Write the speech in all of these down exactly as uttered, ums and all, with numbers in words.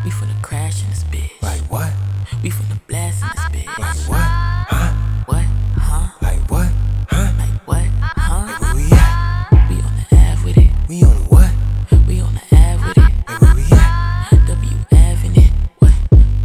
We finna crash in this bitch. Like what? We finna blast in this bitch. Like what? Huh? What? Huh? Like what? Huh? Like what? Huh? Hey, where we at? We on the Ave with it. We on the what? We on the Ave with it. Hey, where we at? W Ave in it. What?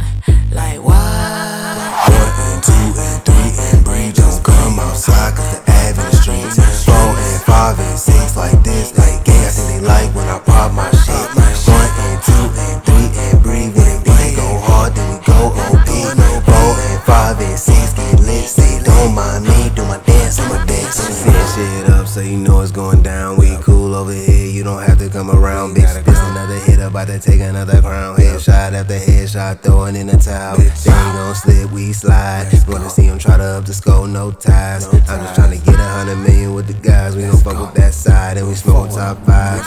Like what? One and two and three and Bree don't come outside cause the Ave in the streets. Four and five and six like this. Like gang, I think they like when I pop my shit. One and two and three and Bree when they go hard, then we go O P. Four and five and six get lit. Say don't mind me, do my dance on my dick. Set shit up so you know it's going down. We cool over here, you don't have to come around, bitch. This another hit, about to take another crown. Headshot after headshot, throwing in the towel. They ain't gon' slip, we slide. Wanna see him try to up the score, no ties. I'm just tryna get a hundred million with the guys. We gon' fuck with that side and we smoke top five.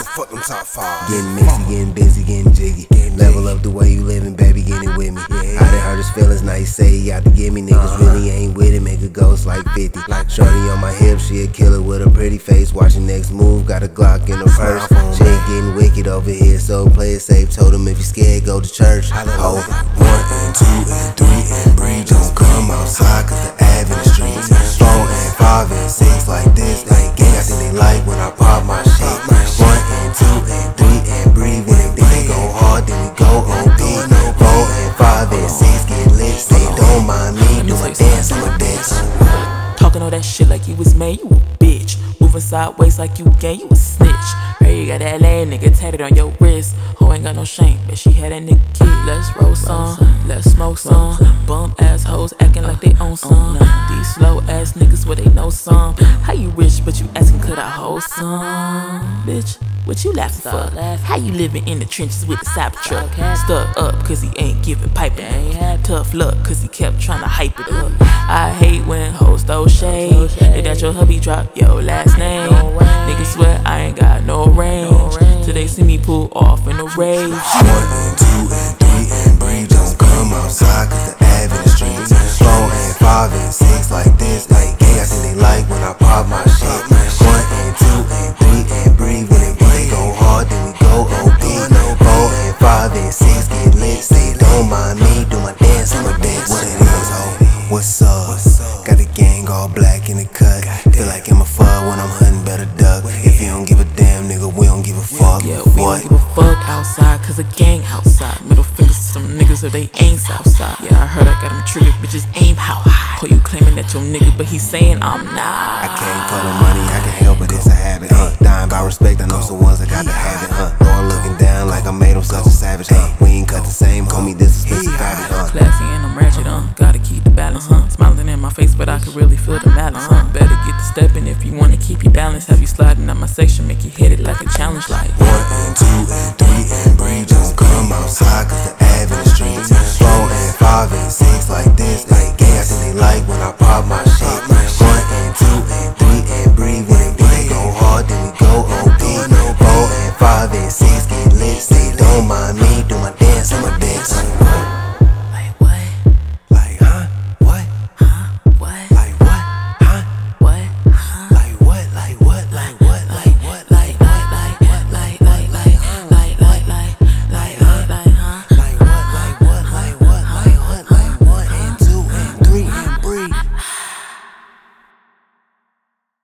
Getting mixy, getting busy, getting jiggy. Level up the way you living, baby, get it with me. I done hurt his feelings, now you say he out to get me. Niggas really ain't with it, make a ghost like fifty. Shorty on my hip, she a killer with a pretty face. Watching next move, got a Glock in her purse. She ain't getting wicked over here, so play it safe. Told him if you scared, go to church. Oh, one and two and three and Bree don't come outside cause the Ave in the streets. Four and five and six like this. Like gang, I think they like when I pop my shit. One and two and three and Bree when they think they go hard, then we go O P. Four and five and six get lit. Say don't mind me, do my dance on my dance. Talking all that shit like you was made, you a bitch. Moving sideways like you gay, you a snitch. Hey, you got that L A nigga tatted on your wrist. Ho ain't got no shame, but she had that nigga kid. Let's roll some, let's smoke some. Bum ass hoes acting like they own some. These slow ass niggas where they know some. How you rich but you asking could I hold some? Bitch, what you laughing for? How you living in the trenches with the Cybertruck? Stuck up cause he ain't giving pipe enough. Tough luck cause he kept trying to hype it up. I hate when hoes throw shade. If that your hubby drop your last name. Niggas swear I ain't got no range till they see me pull off in a rage. One and two and three and Bree don't come outside cause the Ave in the streets. Four and five and six like this. Like gang, I think they like when I pop my shit. One and two and three and Bree when they think they go hard, then we go O P. Four and five and six get lit. Say don't mind me, do my dance on my dance. What it is, ho? What's up? Got the gang all black in the cut. Feel like I'm a fuck when I'm hunting, better duck. If you don't give a damn, nigga, we don't give a fuck. Yeah, we don't give a fuck outside cause a gang outside. Middle fingers to some niggas if they ain't Southside. Yeah, I heard I got them triggered, bitches aim how high. Oh, you claiming that your nigga, but he saying I'm not. I came for the money, I can help it, it's a habit, huh? Dying by respect, I know some ones that got to have it, huh? Lord looking down like I made him such a savage, huh? We ain't cut the same, call me disrespect.